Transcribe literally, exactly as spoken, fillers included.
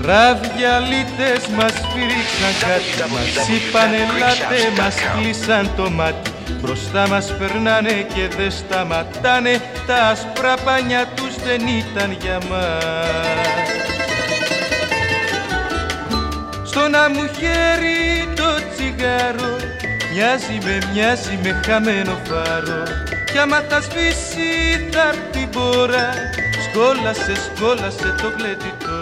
Ραδιαλίτες μας φύριξαν κάτι, μας είπαν ελάτε, μας κλείσαν το μάτι. Μπροστά μας περνάνε και δεν σταματάνε, τα άσπρα πανιά τους δεν ήταν για μας. Στο να μου χέρι το τσιγάρο μοιάζει με, μοιάζει με χαμένο φάρο. Κι άμα θα σβήσει θα έρθει την πόρα, σκόλασε, σκόλασε το γλέντι.